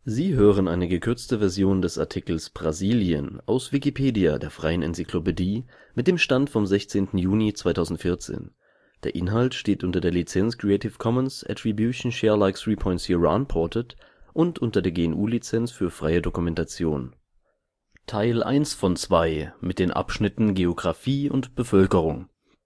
Sie hören eine gekürzte Version des Artikels Brasilien, aus Wikipedia, der freien Enzyklopädie. Mit dem Stand vom Der Inhalt steht unter der Lizenz Creative Commons Attribution Share Alike 3 Punkt 0 Unported und unter der GNU Lizenz für freie Dokumentation. Teil 1 von 2 mit den Abschnitten Geographie und Bevölkerung.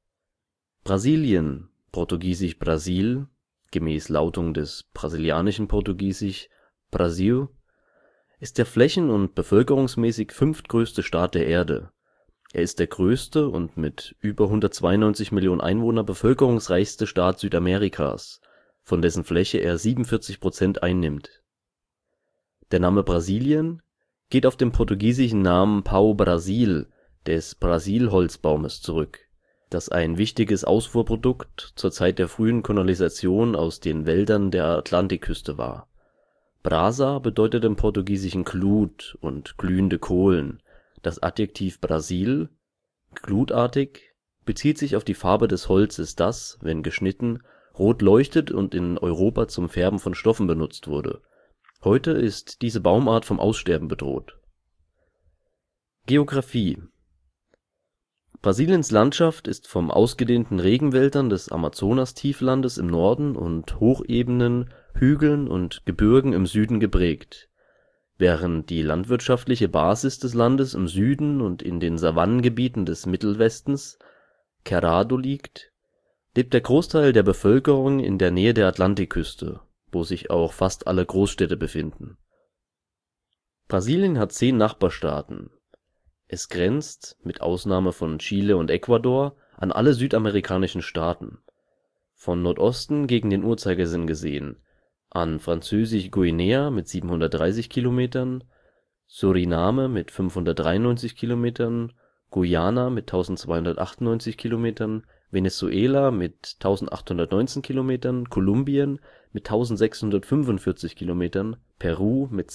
Brasilien (portugiesisch Brasil, gemäß Lautung des brasilianischen Portugiesisch Brasil) ist der flächen - und bevölkerungsmäßig fünftgrößte Staat der Erde. Er ist der größte und mit über 192 Millionen Einwohnern bevölkerungsreichste Staat Südamerikas, von dessen Fläche er 47% einnimmt. Der Name Brasilien geht auf den portugiesischen Namen Pau-Brasil des Brasilholzbaumes zurück, das ein wichtiges Ausfuhrprodukt zur Zeit der frühen Kolonisation aus den Wäldern der Atlantikküste war. Brasa bedeutet im Portugiesischen Glut und glühende Kohlen. Das Adjektiv Brasil (glutartig) bezieht sich auf die Farbe des Holzes, das, wenn geschnitten, rot leuchtet und in Europa zum Färben von Stoffen benutzt wurde. Heute ist diese Baumart vom Aussterben bedroht. Geographie Brasiliens Landschaft ist von ausgedehnten Regenwäldern des Amazonastieflandes im Norden und Hochebenen, Hügeln und Gebirgen im Süden geprägt. Während die landwirtschaftliche Basis des Landes im Süden und in den Savannengebieten des Mittelwestens (Cerrado) liegt, lebt der Großteil der Bevölkerung in der Nähe der Atlantikküste, wo sich auch fast alle Großstädte befinden. Brasilien hat 10 Nachbarstaaten. Es grenzt, mit Ausnahme von Chile und Ecuador, an alle südamerikanischen Staaten. Von Nordosten gegen den Uhrzeigersinn gesehen an Französisch-Guinea mit 730 Kilometern, Suriname mit 593 Kilometern, Guyana mit 1298 Kilometern, Venezuela mit 1819 Kilometern, Kolumbien mit 1645 Kilometern, Peru mit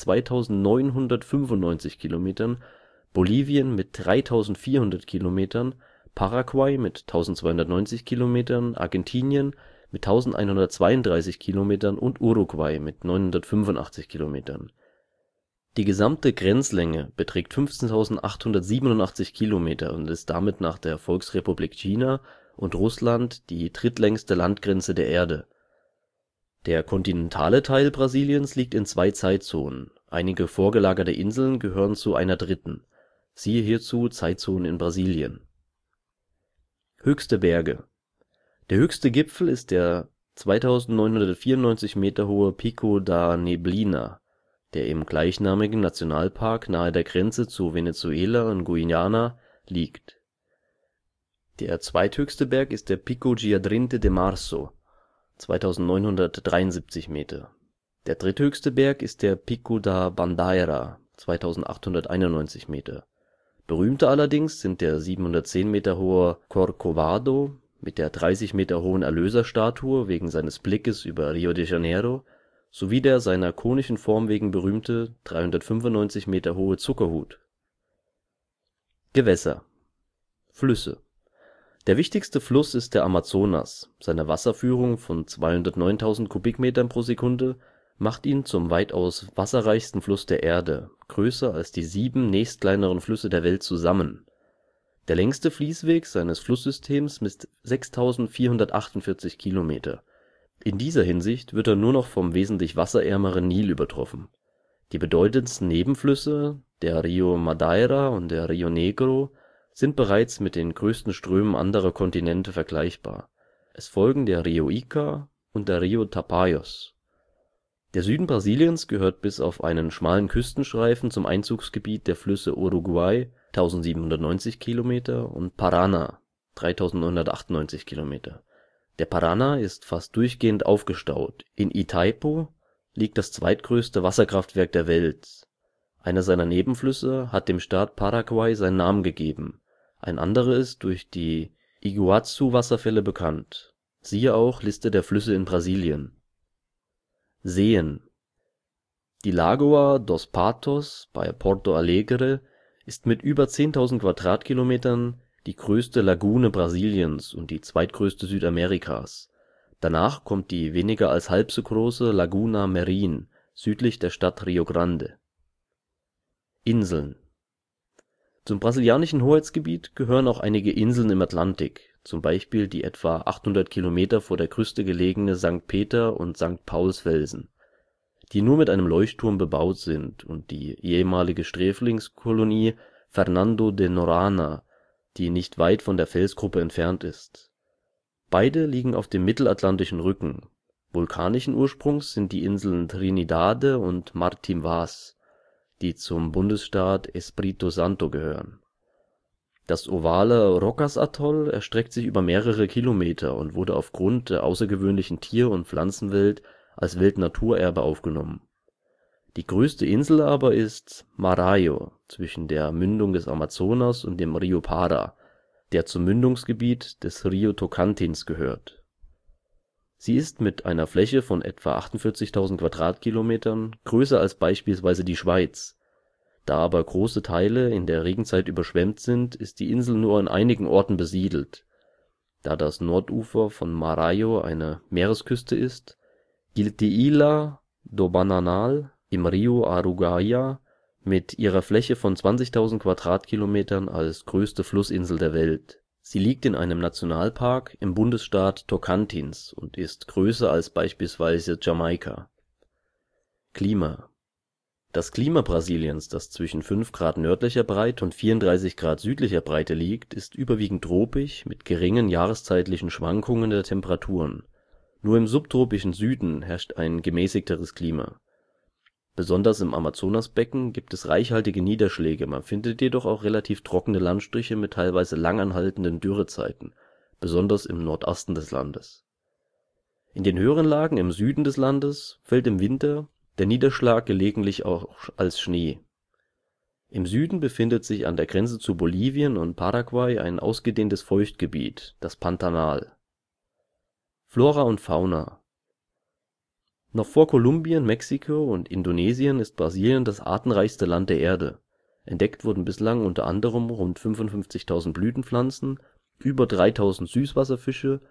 2995 Kilometern, Bolivien mit 3400 Kilometern, Paraguay mit 1290 Kilometern, Argentinien mit 1132 Kilometern und Uruguay mit 985 Kilometern. Die gesamte Grenzlänge beträgt 15.887 Kilometer und ist damit nach der Volksrepublik China und Russland die drittlängste Landgrenze der Erde. Der kontinentale Teil Brasiliens liegt in 2 Zeitzonen, einige vorgelagerte Inseln gehören zu einer dritten. Siehe hierzu Zeitzonen in Brasilien. Höchste Berge Der höchste Gipfel ist der 2994 Meter hohe Pico da Neblina, der im gleichnamigen Nationalpark nahe der Grenze zu Venezuela und Guyana liegt. Der zweithöchste Berg ist der Pico Giadrinte de Marzo (2973 Meter). Der dritthöchste Berg ist der Pico da Bandeira (2891 Meter). Berühmter allerdings sind der 710 Meter hohe Corcovado mit der 30 Meter hohen Erlöserstatue wegen seines Blickes über Rio de Janeiro sowie der seiner konischen Form wegen berühmte 395 Meter hohe Zuckerhut. Gewässer Flüsse Der wichtigste Fluss ist der Amazonas. Seine Wasserführung von 209.000 Kubikmetern pro Sekunde macht ihn zum weitaus wasserreichsten Fluss der Erde, größer als die 7 nächstkleineren Flüsse der Welt zusammen. Der längste Fließweg seines Flusssystems misst 6.448 Kilometer. In dieser Hinsicht wird er nur noch vom wesentlich wasserärmeren Nil übertroffen. Die bedeutendsten Nebenflüsse, der Rio Madeira und der Rio Negro, sind bereits mit den größten Strömen anderer Kontinente vergleichbar. Es folgen der Rio Ica und der Rio Tapajós. Der Süden Brasiliens gehört bis auf einen schmalen Küstenstreifen zum Einzugsgebiet der Flüsse Uruguay (1790 Kilometer) und Paraná (3998 Kilometer). Der Paraná ist fast durchgehend aufgestaut. In Itaipu liegt das zweitgrößte Wasserkraftwerk der Welt. Einer seiner Nebenflüsse hat dem Staat Paraguay seinen Namen gegeben, ein anderer ist durch die Iguazu-Wasserfälle bekannt. Siehe auch Liste der Flüsse in Brasilien. Seen Die Lagoa dos Patos bei Porto Alegre ist mit über 10.000 Quadratkilometern die größte Lagune Brasiliens und die zweitgrößte Südamerikas. Danach kommt die weniger als halb so große Laguna Merin südlich der Stadt Rio Grande. Inseln. Zum brasilianischen Hoheitsgebiet gehören auch einige Inseln im Atlantik, zum Beispiel die etwa 800 Kilometer vor der Küste gelegene St. Peter - und St. Paulsfelsen, die nur mit einem Leuchtturm bebaut sind, und die ehemalige Sträflingskolonie Fernando de Noronha, die nicht weit von der Felsgruppe entfernt ist. Beide liegen auf dem Mittelatlantischen Rücken. Vulkanischen Ursprungs sind die Inseln Trinidade und Martim Vaz, die zum Bundesstaat Espírito Santo gehören. Das ovale Rocas-Atoll erstreckt sich über mehrere Kilometer und wurde aufgrund der außergewöhnlichen Tier - und Pflanzenwelt als Weltnaturerbe aufgenommen. Die größte Insel aber ist Marajo zwischen der Mündung des Amazonas und dem Rio Pará, der zum Mündungsgebiet des Rio Tocantins gehört. Sie ist mit einer Fläche von etwa 48.000 Quadratkilometern größer als beispielsweise die Schweiz. Da aber große Teile in der Regenzeit überschwemmt sind, ist die Insel nur an einigen Orten besiedelt. Da das Nordufer von Marajo eine Meeresküste ist, gilt die Ilha do Bananal im Rio Araguaia mit ihrer Fläche von 20.000 Quadratkilometern als größte Flussinsel der Welt. Sie liegt in einem Nationalpark im Bundesstaat Tocantins und ist größer als beispielsweise Jamaika. Klima. Das Klima Brasiliens, das zwischen 5 Grad nördlicher Breite und 34 Grad südlicher Breite liegt, ist überwiegend tropisch mit geringen jahreszeitlichen Schwankungen der Temperaturen. Nur im subtropischen Süden herrscht ein gemäßigteres Klima. Besonders im Amazonasbecken gibt es reichhaltige Niederschläge, man findet jedoch auch relativ trockene Landstriche mit teilweise langanhaltenden Dürrezeiten, besonders im Nordosten des Landes. In den höheren Lagen im Süden des Landes fällt im Winter der Niederschlag gelegentlich auch als Schnee. Im Süden befindet sich an der Grenze zu Bolivien und Paraguay ein ausgedehntes Feuchtgebiet, das Pantanal. Flora und Fauna. Noch vor Kolumbien, Mexiko und Indonesien ist Brasilien das artenreichste Land der Erde. Entdeckt wurden bislang unter anderem rund 55.000 Blütenpflanzen, über 3.000 Süßwasserfische,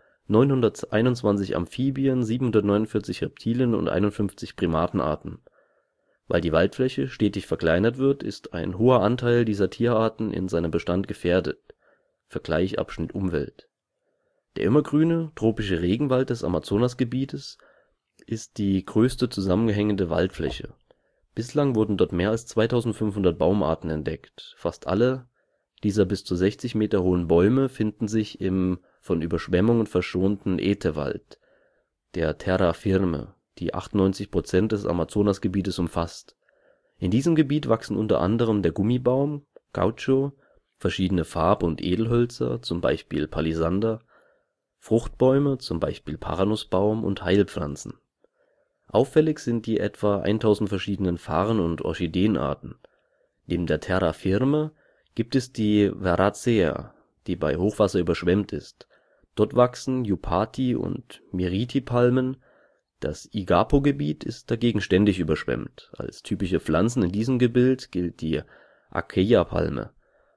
921 Amphibien, 749 Reptilien und 51 Primatenarten. Weil die Waldfläche stetig verkleinert wird, ist ein hoher Anteil dieser Tierarten in seinem Bestand gefährdet. Vergleich Abschnitt Umwelt. Der immergrüne, tropische Regenwald des Amazonasgebietes ist die größte zusammenhängende Waldfläche. Bislang wurden dort mehr als 2500 Baumarten entdeckt. Fast alle dieser bis zu 60 Meter hohen Bäume finden sich im von Überschwemmungen verschonten Etewald, der Terra Firme, die 98% des Amazonasgebietes umfasst. In diesem Gebiet wachsen unter anderem der Gummibaum, Gaucho, verschiedene Farb - und Edelhölzer, zum Beispiel Palisander, Fruchtbäume, zum Beispiel Paranussbaum und Heilpflanzen. Auffällig sind die etwa 1000 verschiedenen Farn - und Orchideenarten. Neben der Terra Firme gibt es die Veracea, die bei Hochwasser überschwemmt ist. Dort wachsen Jupati - und Miriti-Palmen. Das Igapo-Gebiet ist dagegen ständig überschwemmt. Als typische Pflanzen in diesem Gebiet gilt die Acacia-Palme.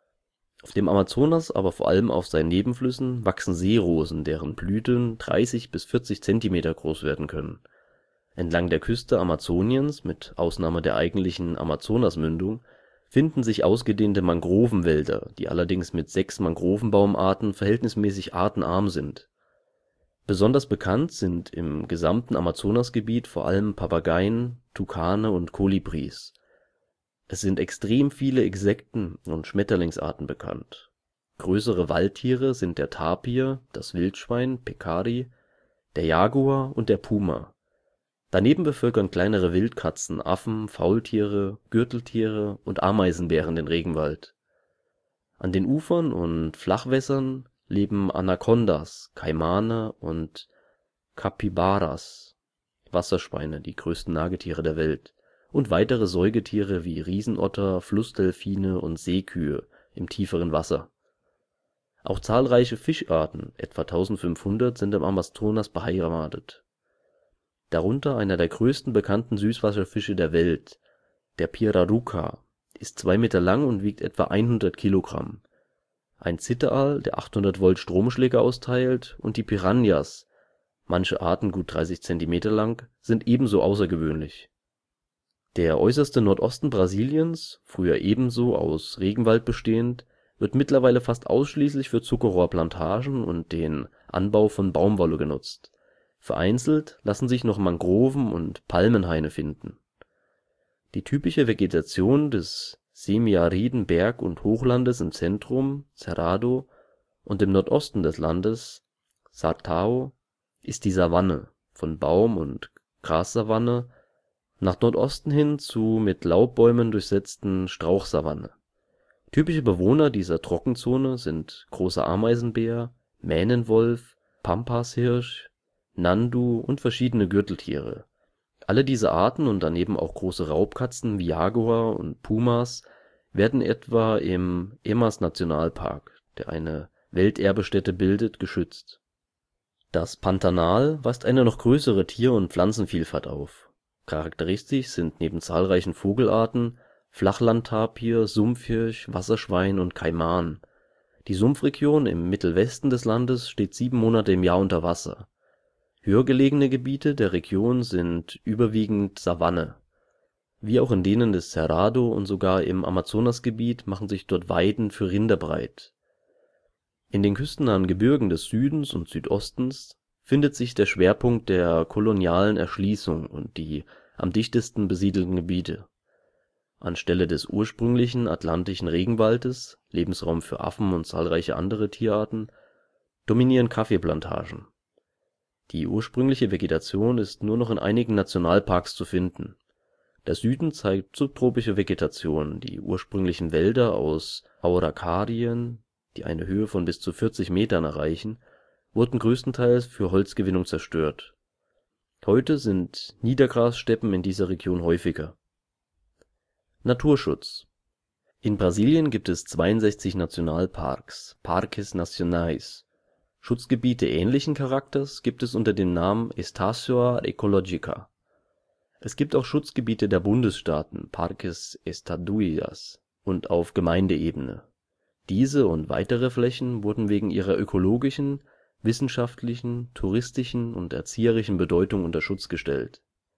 Auf dem Amazonas, aber vor allem auf seinen Nebenflüssen, wachsen Seerosen, deren Blüten 30 bis 40 Zentimeter groß werden können. Entlang der Küste Amazoniens, mit Ausnahme der eigentlichen Amazonasmündung, finden sich ausgedehnte Mangrovenwälder, die allerdings mit 6 Mangrovenbaumarten verhältnismäßig artenarm sind. Besonders bekannt sind im gesamten Amazonasgebiet vor allem Papageien, Tukane und Kolibris. Es sind extrem viele Insekten - und Schmetterlingsarten bekannt. Größere Waldtiere sind der Tapir, das Wildschwein (Peccari), der Jaguar und der Puma. Daneben bevölkern kleinere Wildkatzen, Affen, Faultiere, Gürteltiere und Ameisenbären den Regenwald. An den Ufern und Flachwässern leben Anacondas, Kaimane und Capybaras (Wasserschweine, die größten Nagetiere der Welt) und weitere Säugetiere wie Riesenotter, Flussdelfine und Seekühe im tieferen Wasser. Auch zahlreiche Fischarten, etwa 1500, sind im Amazonas beheimatet. Darunter einer der größten bekannten Süßwasserfische der Welt, der Piraruca, ist 2 Meter lang und wiegt etwa 100 Kilogramm. Ein Zitteraal, der 800 Volt Stromschläge austeilt, und die Piranhas, manche Arten gut 30 Zentimeter lang, sind ebenso außergewöhnlich. Der äußerste Nordosten Brasiliens, früher ebenso aus Regenwald bestehend, wird mittlerweile fast ausschließlich für Zuckerrohrplantagen und den Anbau von Baumwolle genutzt. Vereinzelt lassen sich noch Mangroven und Palmenhaine finden. Die typische Vegetation des semiariden Berg - und Hochlandes im Zentrum (Cerrado) und im Nordosten des Landes (Sertão) ist die Savanne, von Baum - und Grassavanne nach Nordosten hin zu mit Laubbäumen durchsetzten Strauchsavanne. Typische Bewohner dieser Trockenzone sind großer Ameisenbär, Mähnenwolf, Pampashirsch, Nandu und verschiedene Gürteltiere. Alle diese Arten und daneben auch große Raubkatzen wie Jaguar und Pumas werden etwa im Emas-Nationalpark, der eine Welterbestätte bildet, geschützt. Das Pantanal weist eine noch größere Tier - und Pflanzenvielfalt auf. Charakteristisch sind neben zahlreichen Vogelarten Flachlandtapir, Sumpfhirsch, Wasserschwein und Kaiman. Die Sumpfregion im Mittelwesten des Landes steht 7 Monate im Jahr unter Wasser. Höher gelegene Gebiete der Region sind überwiegend Savanne. Wie auch in denen des Cerrado und sogar im Amazonasgebiet machen sich dort Weiden für Rinder breit. In den küstennahen Gebirgen des Südens und Südostens findet sich der Schwerpunkt der kolonialen Erschließung und die am dichtesten besiedelten Gebiete. Anstelle des ursprünglichen atlantischen Regenwaldes, Lebensraum für Affen und zahlreiche andere Tierarten, dominieren Kaffeeplantagen. Die ursprüngliche Vegetation ist nur noch in einigen Nationalparks zu finden. Der Süden zeigt subtropische Vegetation, die ursprünglichen Wälder aus Araukarien, die eine Höhe von bis zu 40 Metern erreichen, wurden größtenteils für Holzgewinnung zerstört. Heute sind Niedergrassteppen in dieser Region häufiger. Naturschutz. In Brasilien gibt es 62 Nationalparks (Parques Nacionais). Schutzgebiete ähnlichen Charakters gibt es unter dem Namen Estância Ecológica. Es gibt auch Schutzgebiete der Bundesstaaten (Parques Estaduais) und auf Gemeindeebene. Diese und weitere Flächen wurden wegen ihrer ökologischen, wissenschaftlichen, touristischen und erzieherischen Bedeutung unter Schutz gestellt.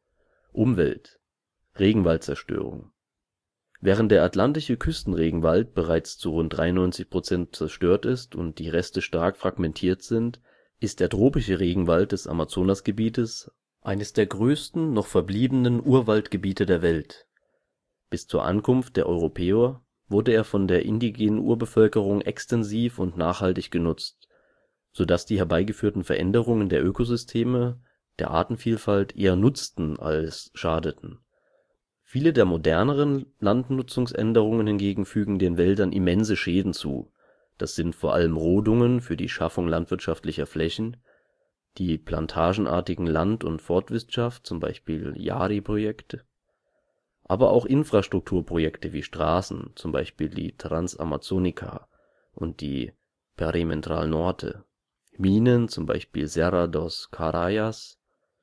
Umwelt. Regenwaldzerstörung. Während der atlantische Küstenregenwald bereits zu rund 93% zerstört ist und die Reste stark fragmentiert sind, ist der tropische Regenwald des Amazonasgebietes eines der größten noch verbliebenen Urwaldgebiete der Welt. Bis zur Ankunft der Europäer wurde er von der indigenen Urbevölkerung extensiv und nachhaltig genutzt, so dass die herbeigeführten Veränderungen der Ökosysteme der Artenvielfalt eher nutzten als schadeten. Viele der moderneren Landnutzungsänderungen hingegen fügen den Wäldern immense Schäden zu. Das sind vor allem Rodungen für die Schaffung landwirtschaftlicher Flächen, die plantagenartigen Land - und Forstwirtschaft (zum Beispiel Yari-Projekte), aber auch Infrastrukturprojekte wie Straßen (zum Beispiel die Transamazônica und die Perimetral Norte), Minen (zum Beispiel Serra dos Caraias)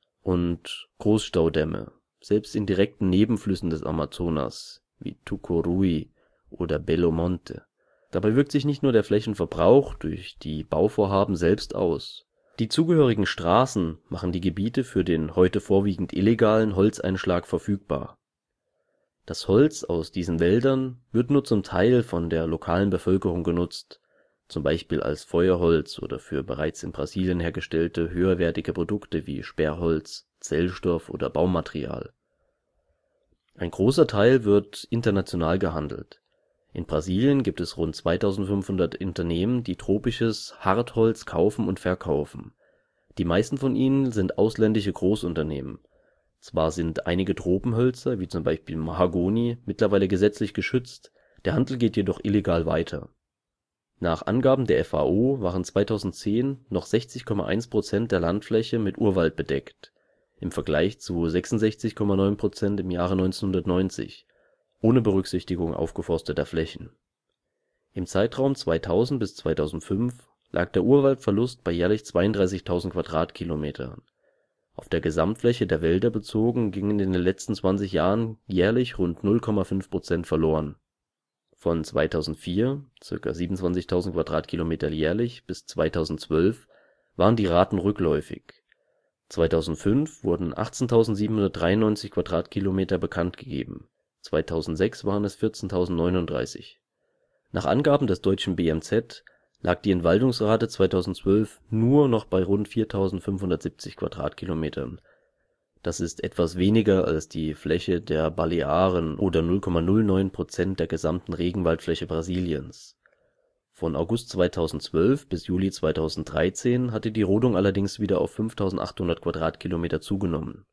und Großstaudämme, selbst in direkten Nebenflüssen des Amazonas wie Tucuruí oder Belo Monte. Dabei wirkt sich nicht nur der Flächenverbrauch durch die Bauvorhaben selbst aus. Die zugehörigen Straßen machen die Gebiete für den heute vorwiegend illegalen Holzeinschlag verfügbar. Das Holz aus diesen Wäldern wird nur zum Teil von der lokalen Bevölkerung genutzt, zum Beispiel als Feuerholz oder für bereits in Brasilien hergestellte höherwertige Produkte wie Sperrholz, Zellstoff oder Baumaterial. Ein großer Teil wird international gehandelt. In Brasilien gibt es rund 2500 Unternehmen, die tropisches Hartholz kaufen und verkaufen. Die meisten von ihnen sind ausländische Großunternehmen. Zwar sind einige Tropenhölzer, wie zum Beispiel Mahagoni, mittlerweile gesetzlich geschützt, der Handel geht jedoch illegal weiter. Nach Angaben der FAO waren 2010 noch 60,1% der Landfläche mit Urwald bedeckt, im Vergleich zu 66,9% im Jahre 1990, ohne Berücksichtigung aufgeforsteter Flächen. Im Zeitraum 2000 bis 2005 lag der Urwaldverlust bei jährlich 32.000 Quadratkilometern. Auf der Gesamtfläche der Wälder bezogen gingen in den letzten 20 Jahren jährlich rund 0,5% verloren. Von 2004 (ca. 27.000 Quadratkilometer jährlich) bis 2012 waren die Raten rückläufig. 2005 wurden 18.793 Quadratkilometer bekannt gegeben, 2006 waren es 14.039. Nach Angaben des deutschen BMZ lag die Entwaldungsrate 2012 nur noch bei rund 4.570 Quadratkilometern. Das ist etwas weniger als die Fläche der Balearen oder 0,09% der gesamten Regenwaldfläche Brasiliens. Von August 2012 bis Juli 2013 hatte die Rodung allerdings wieder auf 5.800 Quadratkilometer zugenommen.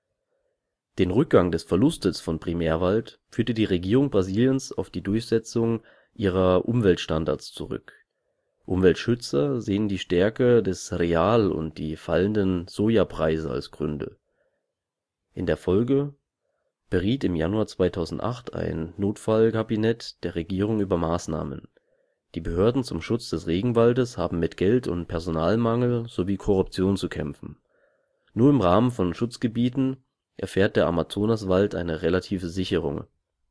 Den Rückgang des Verlustes von Primärwald führte die Regierung Brasiliens auf die Durchsetzung ihrer Umweltstandards zurück. Umweltschützer sehen die Stärke des Real und die fallenden Sojapreise als Gründe. In der Folge beriet im Januar 2008 ein Notfallkabinett der Regierung über Maßnahmen. Die Behörden zum Schutz des Regenwaldes haben mit Geld - und Personalmangel sowie Korruption zu kämpfen. Nur im Rahmen von Schutzgebieten erfährt der Amazonaswald eine relative Sicherung.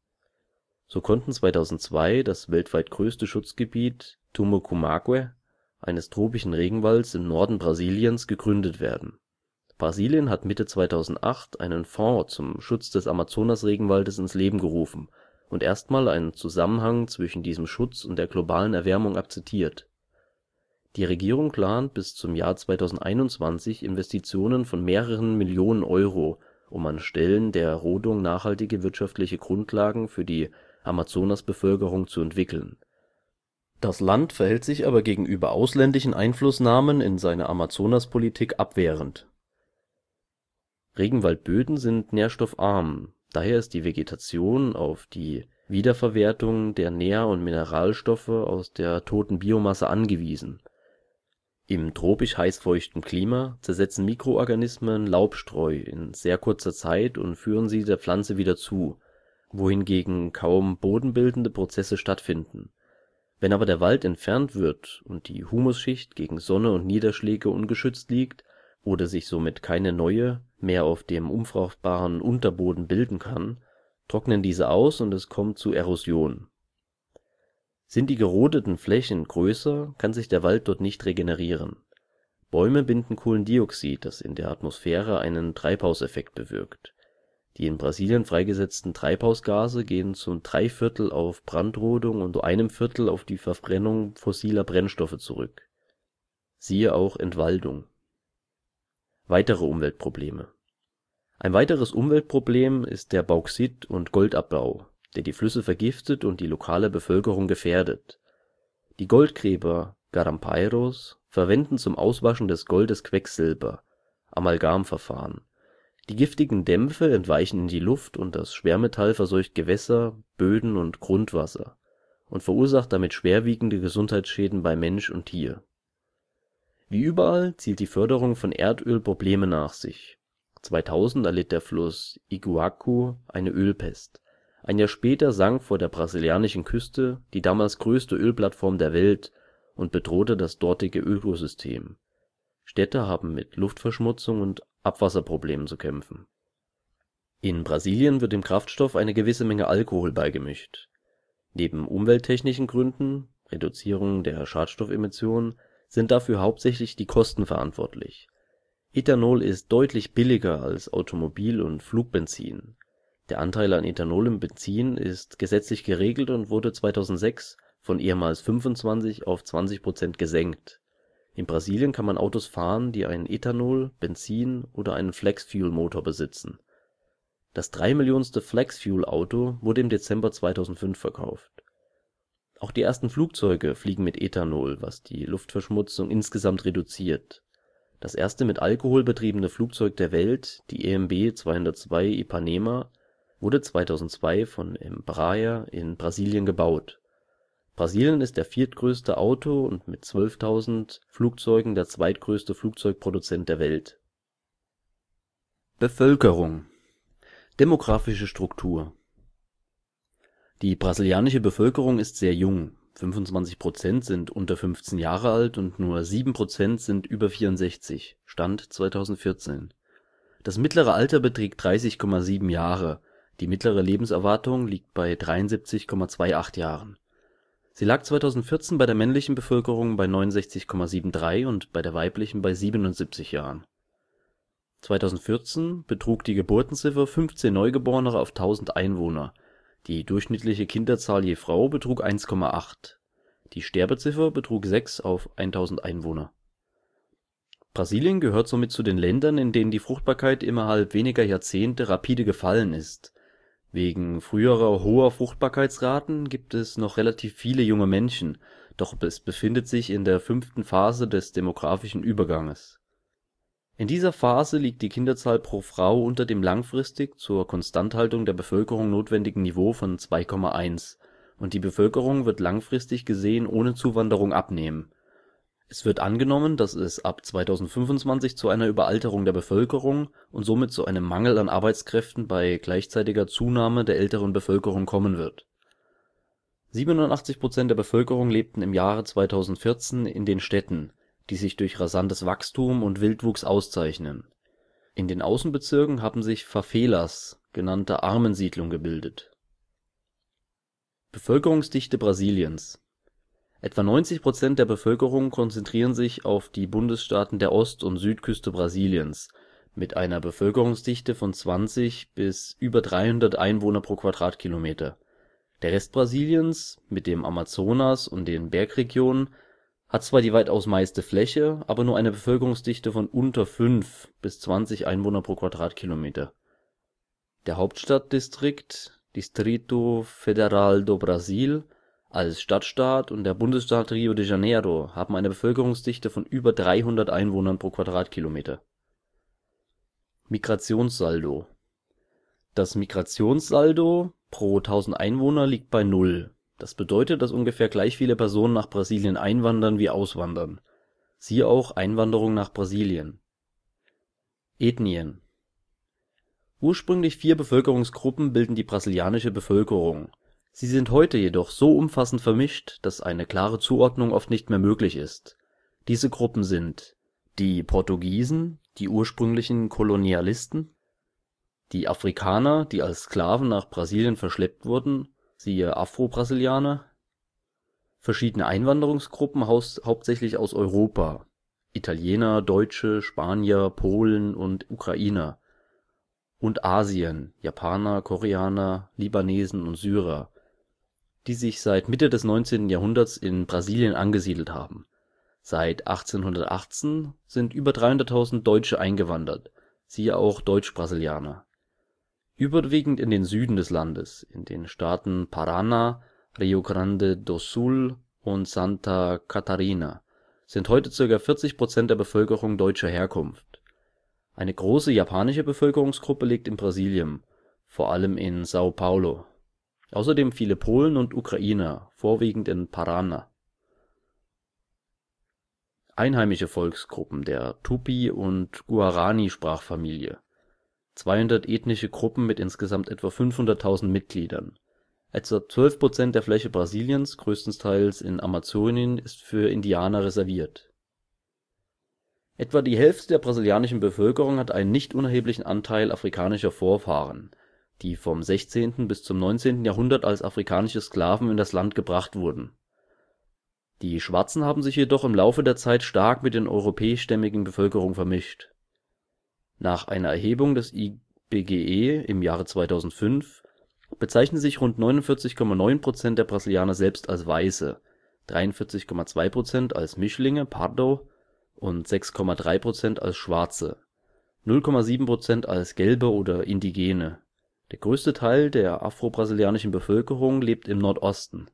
So konnten 2002 das weltweit größte Schutzgebiet Tumucumaque eines tropischen Regenwalds im Norden Brasiliens gegründet werden. Brasilien hat Mitte 2008 einen Fonds zum Schutz des Amazonasregenwaldes ins Leben gerufen und erstmal einen Zusammenhang zwischen diesem Schutz und der globalen Erwärmung akzeptiert. Die Regierung plant bis zum Jahr 2021 Investitionen von mehreren Millionen Euro, um an Stellen der Rodung nachhaltige wirtschaftliche Grundlagen für die Amazonasbevölkerung zu entwickeln. Das Land verhält sich aber gegenüber ausländischen Einflussnahmen in seiner Amazonaspolitik abwehrend. Regenwaldböden sind nährstoffarm, daher ist die Vegetation auf die Wiederverwertung der Nähr - und Mineralstoffe aus der toten Biomasse angewiesen. Im tropisch heißfeuchten Klima zersetzen Mikroorganismen Laubstreu in sehr kurzer Zeit und führen sie der Pflanze wieder zu, wohingegen kaum bodenbildende Prozesse stattfinden. Wenn aber der Wald entfernt wird und die Humusschicht gegen Sonne und Niederschläge ungeschützt liegt oder sich somit keine neue mehr auf dem unfruchtbaren Unterboden bilden kann, trocknen diese aus und es kommt zu Erosion. Sind die gerodeten Flächen größer, kann sich der Wald dort nicht regenerieren. Bäume binden Kohlendioxid, das in der Atmosphäre einen Treibhauseffekt bewirkt. Die in Brasilien freigesetzten Treibhausgase gehen zum 3/4 auf Brandrodung und zu 1/4 auf die Verbrennung fossiler Brennstoffe zurück. Siehe auch Entwaldung. Weitere Umweltprobleme. Ein weiteres Umweltproblem ist der Bauxit- und Goldabbau, der die Flüsse vergiftet und die lokale Bevölkerung gefährdet. Die Goldgräber Garimpeiros verwenden zum Auswaschen des Goldes Quecksilber (Amalgamverfahren). Die giftigen Dämpfe entweichen in die Luft und das Schwermetall verseucht Gewässer, Böden und Grundwasser und verursacht damit schwerwiegende Gesundheitsschäden bei Mensch und Tier. Wie überall zielt die Förderung von Erdöl Probleme nach sich. 2000 erlitt der Fluss Iguacu eine Ölpest. Ein Jahr später sank vor der brasilianischen Küste die damals größte Ölplattform der Welt und bedrohte das dortige Ökosystem. Städte haben mit Luftverschmutzung und Abwasserproblemen zu kämpfen. In Brasilien wird dem Kraftstoff eine gewisse Menge Alkohol beigemischt. Neben umwelttechnischen Gründen (Reduzierung der Schadstoffemissionen) sind dafür hauptsächlich die Kosten verantwortlich. Ethanol ist deutlich billiger als Automobil - und Flugbenzin. Der Anteil an Ethanol im Benzin ist gesetzlich geregelt und wurde 2006 von ehemals 25 auf 20% gesenkt. In Brasilien kann man Autos fahren, die einen Ethanol -, Benzin - oder einen Flex-Fuel-Motor besitzen. Das 3-millionste Flex-Fuel-Auto wurde im Dezember 2005 verkauft. Auch die ersten Flugzeuge fliegen mit Ethanol, was die Luftverschmutzung insgesamt reduziert. Das erste mit Alkohol betriebene Flugzeug der Welt, die EMB 202 Ipanema, wurde 2002 von Embraer in Brasilien gebaut. Brasilien ist der viertgrößte Auto- und mit 12.000 Flugzeugen der zweitgrößte Flugzeugproduzent der Welt. Bevölkerung. Demografische Struktur. Die brasilianische Bevölkerung ist sehr jung, 25% sind unter 15 Jahre alt und nur 7% sind über 64, Stand 2014. Das mittlere Alter beträgt 30,7 Jahre, die mittlere Lebenserwartung liegt bei 73,28 Jahren. Sie lag 2014 bei der männlichen Bevölkerung bei 69,73 und bei der weiblichen bei 77 Jahren. 2014 betrug die Geburtenziffer 15 Neugeborene auf 1000 Einwohner, die durchschnittliche Kinderzahl je Frau betrug 1,8. Die Sterbeziffer betrug 6 auf 1000 Einwohner. Brasilien gehört somit zu den Ländern, in denen die Fruchtbarkeit innerhalb weniger Jahrzehnte rapide gefallen ist. Wegen früherer hoher Fruchtbarkeitsraten gibt es noch relativ viele junge Menschen, doch es befindet sich in der 5. Phase des demografischen Überganges. In dieser Phase liegt die Kinderzahl pro Frau unter dem langfristig zur Konstanthaltung der Bevölkerung notwendigen Niveau von 2,1 und die Bevölkerung wird langfristig gesehen ohne Zuwanderung abnehmen. Es wird angenommen, dass es ab 2025 zu einer Überalterung der Bevölkerung und somit zu einem Mangel an Arbeitskräften bei gleichzeitiger Zunahme der älteren Bevölkerung kommen wird. 87% der Bevölkerung lebten im Jahre 2014 in den Städten, die sich durch rasantes Wachstum und Wildwuchs auszeichnen. In den Außenbezirken haben sich Favelas genannte Armensiedlungen gebildet. Bevölkerungsdichte Brasiliens: Etwa 90% der Bevölkerung konzentrieren sich auf die Bundesstaaten der Ost - und Südküste Brasiliens mit einer Bevölkerungsdichte von 20 bis über 300 Einwohner pro Quadratkilometer. Der Rest Brasiliens mit dem Amazonas und den Bergregionen hat zwar die weitaus meiste Fläche, aber nur eine Bevölkerungsdichte von unter 5 bis 20 Einwohner pro Quadratkilometer. Der Hauptstadtdistrikt Distrito Federal do Brasil als Stadtstaat und der Bundesstaat Rio de Janeiro haben eine Bevölkerungsdichte von über 300 Einwohnern pro Quadratkilometer. Migrationssaldo: Das Migrationssaldo pro 1000 Einwohner liegt bei 0. Das bedeutet, dass ungefähr gleich viele Personen nach Brasilien einwandern wie auswandern. Siehe auch Einwanderung nach Brasilien. Ethnien: Ursprünglich 4 Bevölkerungsgruppen bilden die brasilianische Bevölkerung. Sie sind heute jedoch so umfassend vermischt, dass eine klare Zuordnung oft nicht mehr möglich ist. Diese Gruppen sind die Portugiesen, die ursprünglichen Kolonialisten, die Afrikaner, die als Sklaven nach Brasilien verschleppt wurden, siehe Afro-Brasilianer, verschiedene Einwanderungsgruppen hauptsächlich aus Europa, Italiener, Deutsche, Spanier, Polen und Ukrainer, und Asien, Japaner, Koreaner, Libanesen und Syrer, die sich seit Mitte des 19. Jahrhunderts in Brasilien angesiedelt haben. Seit 1818 sind über 300.000 Deutsche eingewandert, siehe auch Deutsch-Brasilianer. Überwiegend in den Süden des Landes, in den Staaten Paraná, Rio Grande do Sul und Santa Catarina, sind heute ca. 40% der Bevölkerung deutscher Herkunft. Eine große japanische Bevölkerungsgruppe lebt in Brasilien, vor allem in São Paulo. Außerdem viele Polen und Ukrainer, vorwiegend in Paraná. Einheimische Volksgruppen der Tupi- und Guarani-Sprachfamilie. 200 ethnische Gruppen mit insgesamt etwa 500.000 Mitgliedern. Etwa 12% der Fläche Brasiliens, größtenteils in Amazonien, ist für Indianer reserviert. Etwa die Hälfte der brasilianischen Bevölkerung hat einen nicht unerheblichen Anteil afrikanischer Vorfahren, die vom 16. bis zum 19. Jahrhundert als afrikanische Sklaven in das Land gebracht wurden. Die Schwarzen haben sich jedoch im Laufe der Zeit stark mit den europäischstämmigen Bevölkerung vermischt. Nach einer Erhebung des IBGE im Jahre 2005 bezeichnen sich rund 49,9% der Brasilianer selbst als Weiße, 43,2% als Mischlinge (Pardo) und 6,3% als Schwarze, 0,7% als Gelbe oder Indigene. Der größte Teil der afro-brasilianischen Bevölkerung lebt im Nordosten.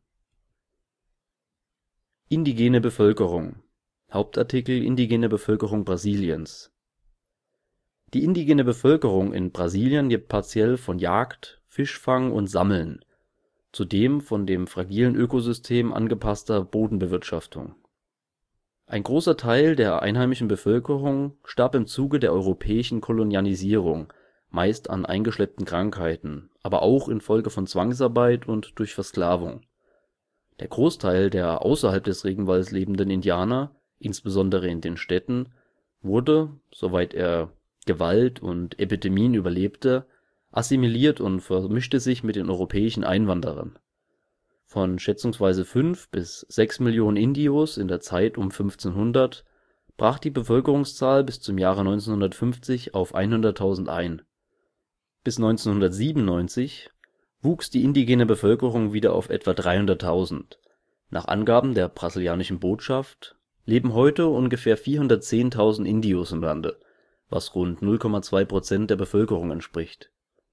Indigene Bevölkerung. Hauptartikel: Indigene Bevölkerung Brasiliens. Die indigene Bevölkerung in Brasilien lebt partiell von Jagd, Fischfang und Sammeln, zudem von dem fragilen Ökosystem angepasster Bodenbewirtschaftung. Ein großer Teil der einheimischen Bevölkerung starb im Zuge der europäischen Kolonialisierung, meist an eingeschleppten Krankheiten, aber auch infolge von Zwangsarbeit und durch Versklavung. Der Großteil der außerhalb des Regenwalds lebenden Indianer, insbesondere in den Städten, wurde, soweit er Gewalt und Epidemien überlebte, assimiliert und vermischte sich mit den europäischen Einwanderern. Von schätzungsweise 5 bis 6 Millionen Indios in der Zeit um 1500 brach die Bevölkerungszahl bis zum Jahre 1950 auf 100.000 ein. Bis 1997 wuchs die indigene Bevölkerung wieder auf etwa 300.000. Nach Angaben der brasilianischen Botschaft leben heute ungefähr 410.000 Indios im Lande, was rund 0,2% der Bevölkerung entspricht.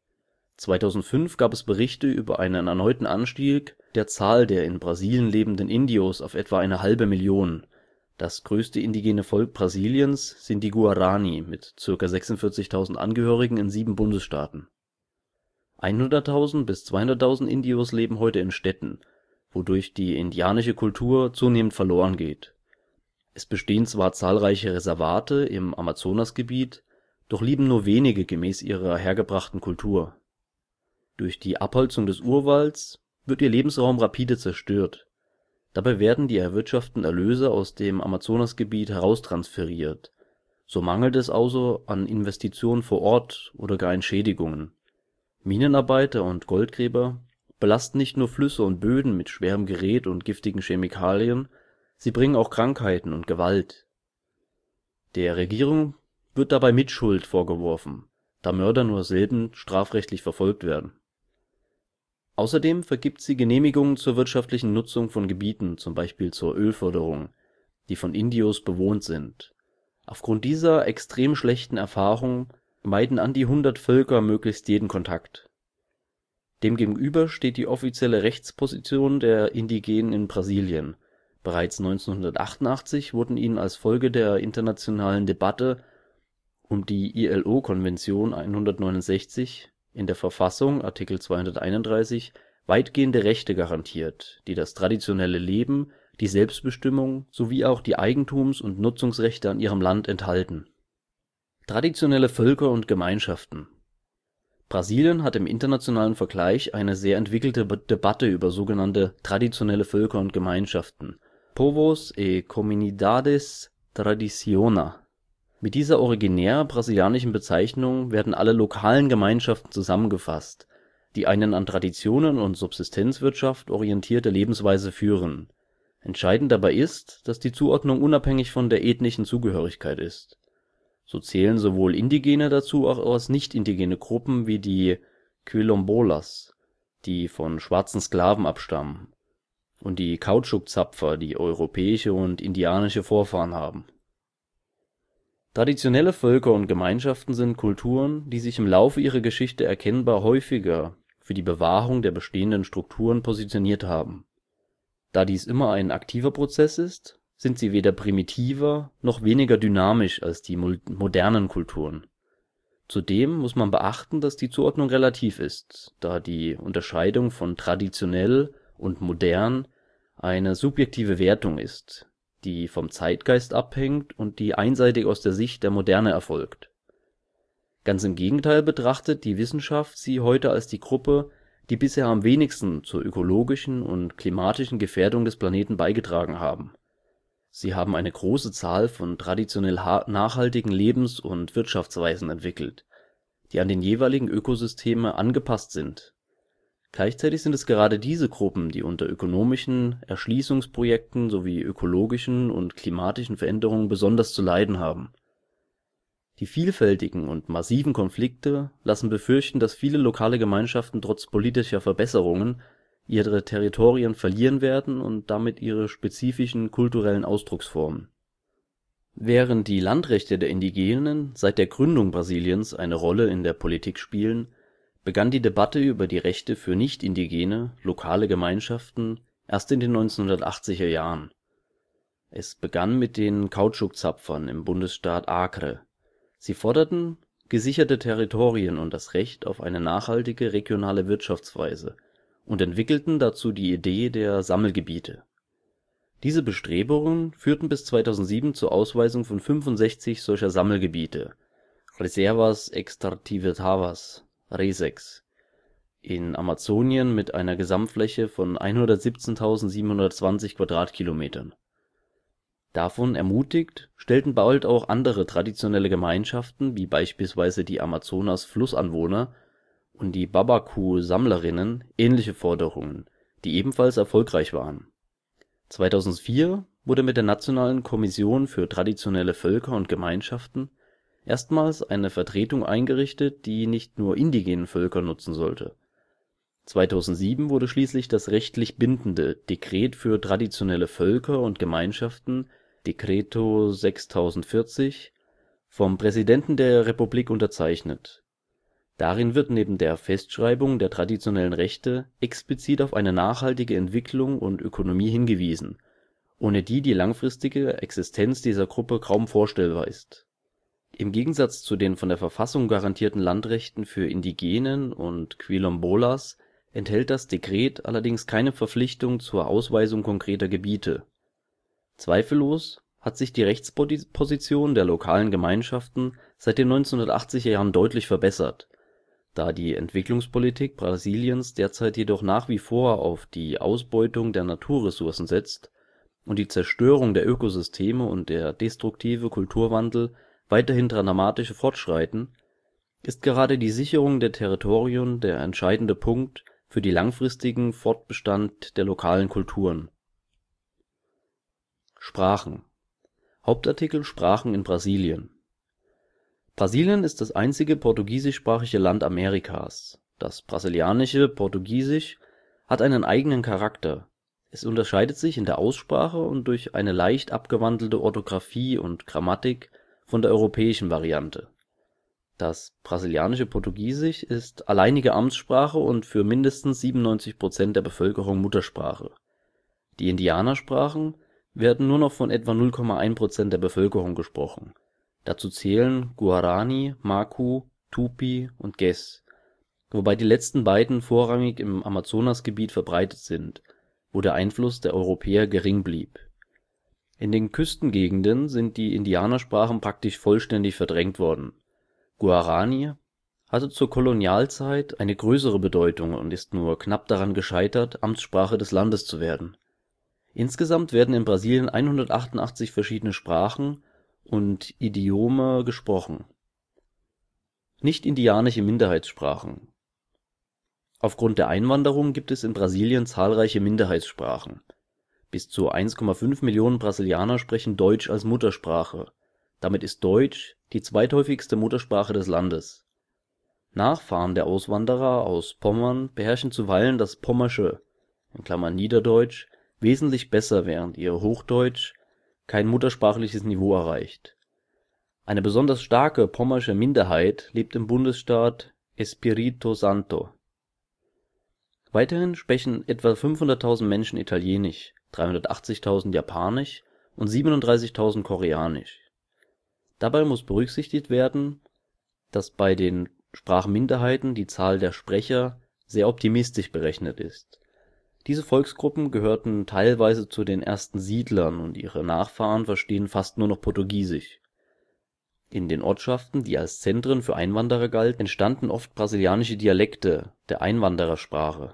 2005 gab es Berichte über einen erneuten Anstieg der Zahl der in Brasilien lebenden Indios auf etwa eine halbe Million. Das größte indigene Volk Brasiliens sind die Guarani mit ca. 46.000 Angehörigen in 7 Bundesstaaten. 100.000 bis 200.000 Indios leben heute in Städten, wodurch die indianische Kultur zunehmend verloren geht. Es bestehen zwar zahlreiche Reservate im Amazonasgebiet, doch leben nur wenige gemäß ihrer hergebrachten Kultur. Durch die Abholzung des Urwalds wird ihr Lebensraum rapide zerstört. Dabei werden die erwirtschafteten Erlöse aus dem Amazonasgebiet heraustransferiert. So mangelt es also an Investitionen vor Ort oder gar Entschädigungen. Minenarbeiter und Goldgräber belasten nicht nur Flüsse und Böden mit schwerem Gerät und giftigen Chemikalien, sie bringen auch Krankheiten und Gewalt. Der Regierung wird dabei Mitschuld vorgeworfen, da Mörder nur selten strafrechtlich verfolgt werden. Außerdem vergibt sie Genehmigungen zur wirtschaftlichen Nutzung von Gebieten, zum Beispiel zur Ölförderung, die von Indios bewohnt sind. Aufgrund dieser extrem schlechten Erfahrung meiden an die 100 Völker möglichst jeden Kontakt. Demgegenüber steht die offizielle Rechtsposition der Indigenen in Brasilien. Bereits 1988 wurden ihnen als Folge der internationalen Debatte um die ILO-Konvention 169 in der Verfassung (Artikel 231) weitgehende Rechte garantiert, die das traditionelle Leben, die Selbstbestimmung sowie auch die Eigentums - und Nutzungsrechte an ihrem Land enthalten. Traditionelle Völker und Gemeinschaften. Brasilien hat im internationalen Vergleich eine sehr entwickelte Debatte über sogenannte traditionelle Völker und Gemeinschaften (Povos e Comunidades Tradicionais). Mit dieser originär brasilianischen Bezeichnung werden alle lokalen Gemeinschaften zusammengefasst, die eine an Traditionen und Subsistenzwirtschaft orientierte Lebensweise führen. Entscheidend dabei ist, dass die Zuordnung unabhängig von der ethnischen Zugehörigkeit ist. So zählen sowohl Indigene dazu als nicht-indigene Gruppen wie die Quilombolas, die von schwarzen Sklaven abstammen, und die Kautschukzapfer, die europäische und indianische Vorfahren haben. Traditionelle Völker und Gemeinschaften sind Kulturen, die sich im Laufe ihrer Geschichte erkennbar häufiger für die Bewahrung der bestehenden Strukturen positioniert haben. Da dies immer ein aktiver Prozess ist, sind sie weder primitiver noch weniger dynamisch als die modernen Kulturen. Zudem muss man beachten, dass die Zuordnung relativ ist, da die Unterscheidung von traditionell und modern eine subjektive Wertung ist, die vom Zeitgeist abhängt und die einseitig aus der Sicht der Moderne erfolgt. Ganz im Gegenteil betrachtet die Wissenschaft sie heute als die Gruppe, die bisher am wenigsten zur ökologischen und klimatischen Gefährdung des Planeten beigetragen haben. Sie haben eine große Zahl von traditionell nachhaltigen Lebens - und Wirtschaftsweisen entwickelt, die an den jeweiligen Ökosysteme angepasst sind. Gleichzeitig sind es gerade diese Gruppen, die unter ökonomischen Erschließungsprojekten sowie ökologischen und klimatischen Veränderungen besonders zu leiden haben. Die vielfältigen und massiven Konflikte lassen befürchten, dass viele lokale Gemeinschaften trotz politischer Verbesserungen ihre Territorien verlieren werden und damit ihre spezifischen kulturellen Ausdrucksformen. Während die Landrechte der Indigenen seit der Gründung Brasiliens eine Rolle in der Politik spielen, begann die Debatte über die Rechte für nicht-indigene, lokale Gemeinschaften erst in den 1980er Jahren. Es begann mit den Kautschukzapfern im Bundesstaat Acre. Sie forderten gesicherte Territorien und das Recht auf eine nachhaltige regionale Wirtschaftsweise und entwickelten dazu die Idee der Sammelgebiete. Diese Bestrebungen führten bis 2007 zur Ausweisung von 65 solcher Sammelgebiete (Reservas Extrativadas, RESEX) in Amazonien mit einer Gesamtfläche von 117.720 Quadratkilometern. Davon ermutigt, stellten bald auch andere traditionelle Gemeinschaften wie beispielsweise die Amazonas-Flussanwohner und die Babacu-Sammlerinnen ähnliche Forderungen, die ebenfalls erfolgreich waren. 2004 wurde mit der Nationalen Kommission für traditionelle Völker und Gemeinschaften erstmals eine Vertretung eingerichtet, die nicht nur indigenen Völkern nutzen sollte. 2007 wurde schließlich das rechtlich bindende Dekret für traditionelle Völker und Gemeinschaften (Decreto 6040) vom Präsidenten der Republik unterzeichnet. Darin wird neben der Festschreibung der traditionellen Rechte explizit auf eine nachhaltige Entwicklung und Ökonomie hingewiesen, ohne die die langfristige Existenz dieser Gruppe kaum vorstellbar ist. Im Gegensatz zu den von der Verfassung garantierten Landrechten für Indigenen und Quilombolas enthält das Dekret allerdings keine Verpflichtung zur Ausweisung konkreter Gebiete. Zweifellos hat sich die Rechtsposition der lokalen Gemeinschaften seit den 1980er Jahren deutlich verbessert, da die Entwicklungspolitik Brasiliens derzeit jedoch nach wie vor auf die Ausbeutung der Naturressourcen setzt und die Zerstörung der Ökosysteme und der destruktive Kulturwandel weiterhin dramatisch fortschreiten, ist gerade die Sicherung der Territorien der entscheidende Punkt für den langfristigen Fortbestand der lokalen Kulturen. Sprachen. Hauptartikel: Sprachen in Brasilien. Brasilien ist das einzige portugiesischsprachige Land Amerikas. Das brasilianische Portugiesisch hat einen eigenen Charakter. Es unterscheidet sich in der Aussprache und durch eine leicht abgewandelte Orthographie und Grammatik von der europäischen Variante. Das brasilianische Portugiesisch ist alleinige Amtssprache und für mindestens 97% der Bevölkerung Muttersprache. Die Indianersprachen werden nur noch von etwa 0,1% der Bevölkerung gesprochen. Dazu zählen Guarani, Macu, Tupi und Ges, wobei die letzten beiden vorrangig im Amazonasgebiet verbreitet sind, wo der Einfluss der Europäer gering blieb. In den Küstengegenden sind die Indianersprachen praktisch vollständig verdrängt worden. Guarani hatte zur Kolonialzeit eine größere Bedeutung und ist nur knapp daran gescheitert, Amtssprache des Landes zu werden. Insgesamt werden in Brasilien 188 verschiedene Sprachen und Idiome gesprochen. Nicht-indianische Minderheitssprachen. Aufgrund der Einwanderung gibt es in Brasilien zahlreiche Minderheitssprachen. Bis zu 1,5 Millionen Brasilianer sprechen Deutsch als Muttersprache. Damit ist Deutsch die zweithäufigste Muttersprache des Landes. Nachfahren der Auswanderer aus Pommern beherrschen zuweilen das Pommersche (Niederdeutsch) wesentlich besser, während ihr Hochdeutsch kein muttersprachliches Niveau erreicht. Eine besonders starke pommersche Minderheit lebt im Bundesstaat Espírito Santo. Weiterhin sprechen etwa 500.000 Menschen Italienisch, 380.000 Japanisch und 37.000 Koreanisch. Dabei muss berücksichtigt werden, dass bei den Sprachminderheiten die Zahl der Sprecher sehr optimistisch berechnet ist. Diese Volksgruppen gehörten teilweise zu den ersten Siedlern und ihre Nachfahren verstehen fast nur noch Portugiesisch. In den Ortschaften, die als Zentren für Einwanderer galten, entstanden oft brasilianische Dialekte der Einwanderersprache.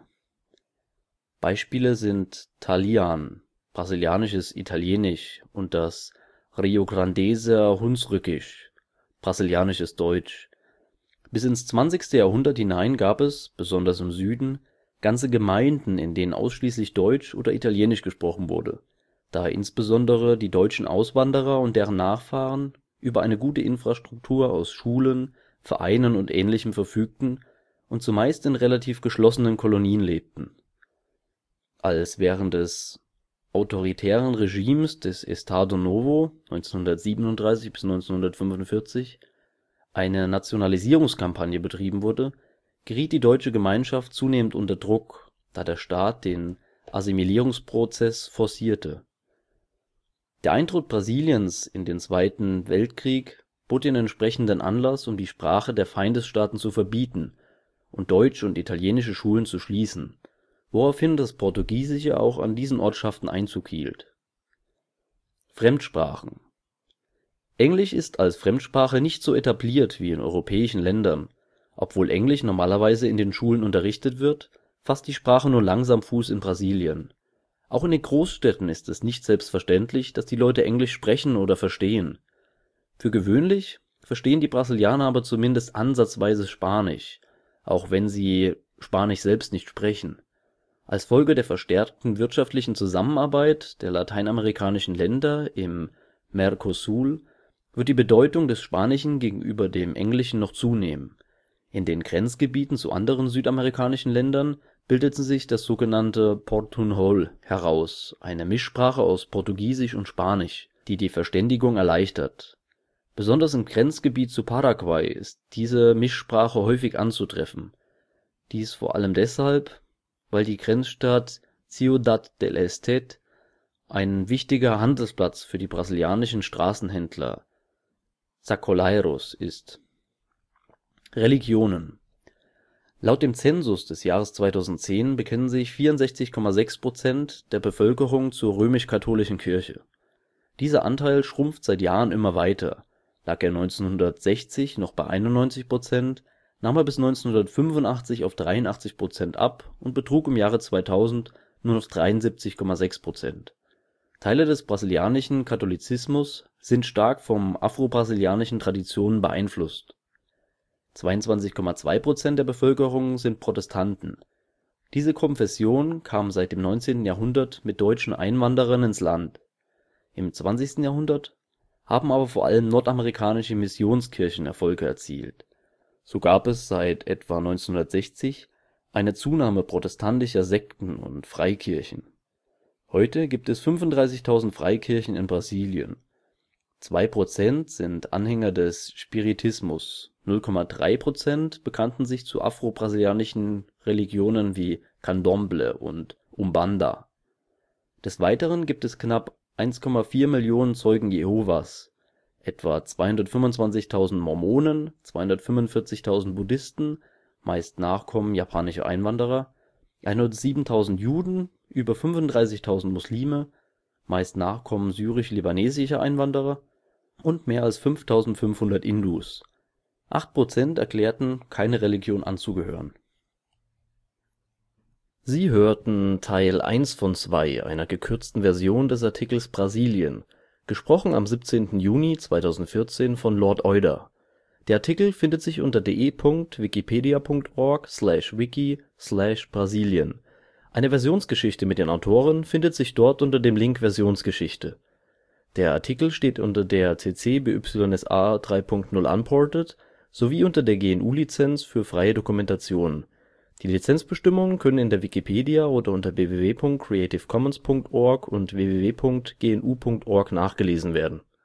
Beispiele sind Talian, brasilianisches Italienisch, und das Riograndenser Hunsrückisch, brasilianisches Deutsch. Bis ins 20. Jahrhundert hinein gab es, besonders im Süden, ganze Gemeinden, in denen ausschließlich Deutsch oder Italienisch gesprochen wurde, da insbesondere die deutschen Auswanderer und deren Nachfahren über eine gute Infrastruktur aus Schulen, Vereinen und Ähnlichem verfügten und zumeist in relativ geschlossenen Kolonien lebten. Als während des autoritären Regimes des Estado Novo 1937 bis 1945 eine Nationalisierungskampagne betrieben wurde, geriet die deutsche Gemeinschaft zunehmend unter Druck, da der Staat den Assimilierungsprozess forcierte. Der Eintritt Brasiliens in den Zweiten Weltkrieg bot den entsprechenden Anlass, um die Sprache der Feindesstaaten zu verbieten und deutsche und italienische Schulen zu schließen, woraufhin das Portugiesische auch an diesen Ortschaften Einzug hielt. Fremdsprachen. Englisch ist als Fremdsprache nicht so etabliert wie in europäischen Ländern. Obwohl Englisch normalerweise in den Schulen unterrichtet wird, fasst die Sprache nur langsam Fuß in Brasilien. Auch in den Großstädten ist es nicht selbstverständlich, dass die Leute Englisch sprechen oder verstehen. Für gewöhnlich verstehen die Brasilianer aber zumindest ansatzweise Spanisch, auch wenn sie Spanisch selbst nicht sprechen. Als Folge der verstärkten wirtschaftlichen Zusammenarbeit der lateinamerikanischen Länder im Mercosur wird die Bedeutung des Spanischen gegenüber dem Englischen noch zunehmen. In den Grenzgebieten zu anderen südamerikanischen Ländern bildete sich das sogenannte Portunhol heraus, eine Mischsprache aus Portugiesisch und Spanisch, die die Verständigung erleichtert. Besonders im Grenzgebiet zu Paraguay ist diese Mischsprache häufig anzutreffen. Dies vor allem deshalb, weil die Grenzstadt Ciudad del Este ein wichtiger Handelsplatz für die brasilianischen Straßenhändler Sacoleiros ist. Religionen. Laut dem Zensus des Jahres 2010 bekennen sich 64,6% der Bevölkerung zur römisch-katholischen Kirche. Dieser Anteil schrumpft seit Jahren immer weiter, lag er 1960 noch bei 91%, nahm er bis 1985 auf 83% ab und betrug im Jahre 2000 nur noch 73,6%. Teile des brasilianischen Katholizismus sind stark von afro-brasilianischen Traditionen beeinflusst. 22,2% der Bevölkerung sind Protestanten. Diese Konfession kam seit dem 19. Jahrhundert mit deutschen Einwanderern ins Land. Im 20. Jahrhundert haben aber vor allem nordamerikanische Missionskirchen Erfolge erzielt. So gab es seit etwa 1960 eine Zunahme protestantischer Sekten und Freikirchen. Heute gibt es 35.000 Freikirchen in Brasilien. 2% sind Anhänger des Spiritismus, 0,3% bekannten sich zu afro-brasilianischen Religionen wie Candomblé und Umbanda. Des Weiteren gibt es knapp 1,4 Millionen Zeugen Jehovas, etwa 225.000 Mormonen, 245.000 Buddhisten, meist Nachkommen japanischer Einwanderer, 107.000 Juden, über 35.000 Muslime, meist Nachkommen syrisch-libanesischer Einwanderer und mehr als 5.500 Hindus. 8% erklärten, keine Religion anzugehören. Sie hörten Teil 1 von 2 einer gekürzten Version des Artikels Brasilien, gesprochen am 17. Juni 2014 von Lord Euder. Der Artikel findet sich unter de.wikipedia.org/wiki/Brasilien. Eine Versionsgeschichte mit den Autoren findet sich dort unter dem Link Versionsgeschichte. Der Artikel steht unter der CC BY-SA 3.0 Unported sowie unter der GNU-Lizenz für freie Dokumentation. Die Lizenzbestimmungen können in der Wikipedia oder unter www.creativecommons.org und www.gnu.org nachgelesen werden